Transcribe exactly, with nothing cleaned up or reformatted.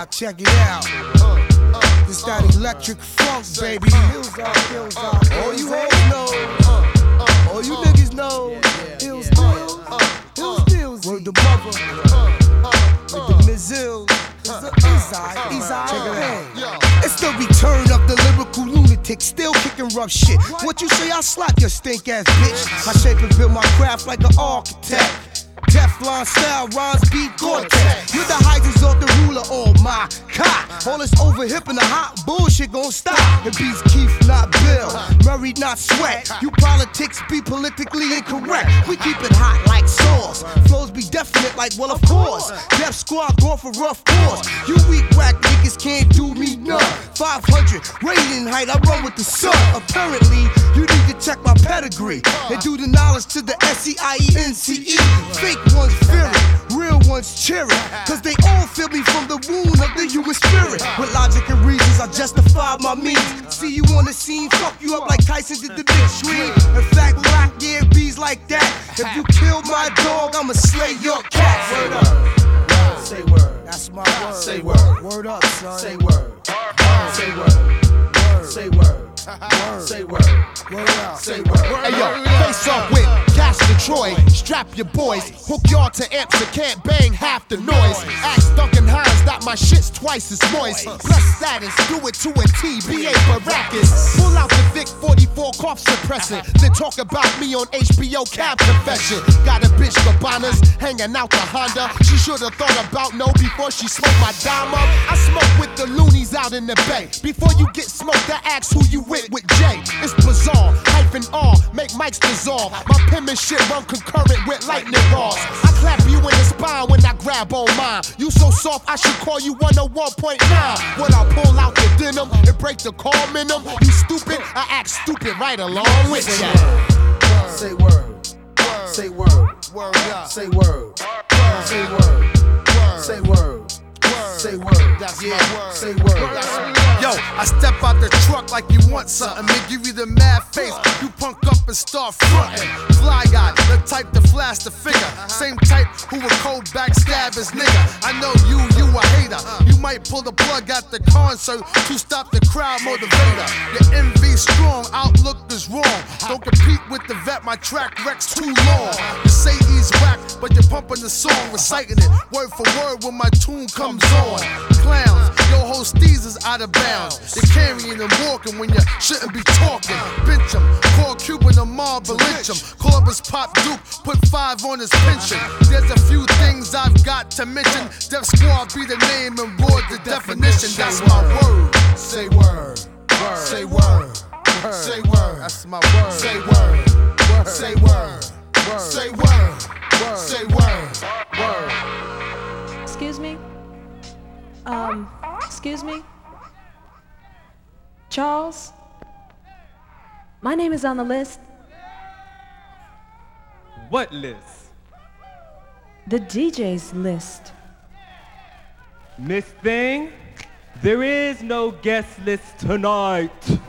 out, check it out. This that electric funk, baby. Hills up, hills up. All you hoes know, all you niggas know. Hills deals, hills deals. Word the mother, with the Mizills. It's the return of the lyrical lunatic, still kicking rough shit. What you say, I'll slap your stink ass bitch. I shape and build my craft like an architect. Teflon style, rhymes beat Gore-Tex. With the Heisers off the ruler, oh my God. All this over hip and the hot bullshit gon' stop. It beats Keith, not Bill. Murray, not Sweat. You politics be politically incorrect. We keep it hot like sauce. Flows be definite like, well, of course. Death Squad going for rough course. You weak whack niggas can't do me none. five hundred, rating height, I run with the sun. Apparently, you need to check my pedigree and do the knowledge to the S E I E N C E. Fake ones fear it, real ones cheer it. Cause they all feel me from the wound of the human spirit. With logic and reasons, I justify my means. See you on the scene, fuck you up like Tyson did the big stream. In fact, rock, yeah, bees like that. If you kill my dog, I'ma slay your cat. Word up, say word. That's my word. Say word. Word up, son. Say word. Say word. Say word. Word. Say word. Word up. Say word. Hey yo, face off with Cash Detroit. Strap your boys. Hook y'all to amps that can't bang half the noise. Ask Duncan Hines that my shit's twice as moist. Plus status, do it to a T. B A Baracus. Pull out the Vic forty-four cough suppressant. Then talk about me on H B O Cab Confession. Got a bitch Gabbana's hanging out the Honda. She should've thought about no before she smoked my dime up. I smoke with the loonies out in the bay. Before you get smoked, I ask who you with with Jay. It's bizarre, hyphen R, make mics dissolve. My penmanship run concurrent with lightning rods. I clap you in the spine when I grab on mine. You so soft, I should call you one oh one point nine. When I pull out the denim and break the call minimum, you stupid, I act stupid right along with ya. Say word. Say word. Word up. Say word. Say word. Say word. Say word. That's yeah. My word. Say word. Yo, I step out the truck like you want something, then give you the mad face. You punk up and start frontin'. Fly guy, the type to flash the figure. Same type who would cold backstab his nigga. I know you, you a hater. You might pull the plug at the concert to stop the crowd motivator. Your envy strong, outlook is wrong. Don't compete with the vet, my track rec's too long. You say he's whack, but you're pumping the song, reciting it word for word when my tune comes on. Clowns, your whole steez is out of bounds. You're carrying and walking when you shouldn't be talking. Bitch 'em, call Cuban a mob, but lynch 'em. Call up his Pop Duke, put five on his pension. There's a few things I've got to mention. Def Squad be the name and word the definition. That's my word. Say word. Say word. Say word. That's my word. Say word. Say word. Say word. Say word. Word. Excuse me? Um, excuse me? Charles? My name is on the list. What list? The D J's list. Miss Thing, there is no guest list tonight.